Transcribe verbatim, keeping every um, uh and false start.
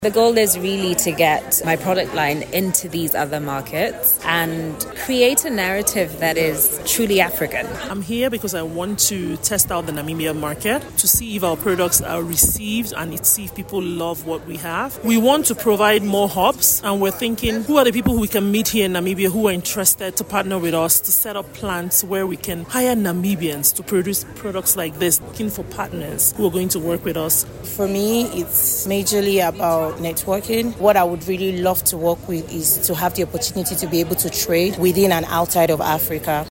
The goal is really to get my product line into these other markets and create a narrative that is truly African. I'm here because I want to test out the Namibia market to see if our products are received and see if people love what we have. We want to provide more hubs, and we're thinking who are the people who we can meet here in Namibia who are interested to partner with us to set up plants where we can hire Namibians to produce products like this, looking for partners who are going to work with us. For me, it's majorly about networking. What I would really love to work with is to have the opportunity to be able to trade within and outside of Africa.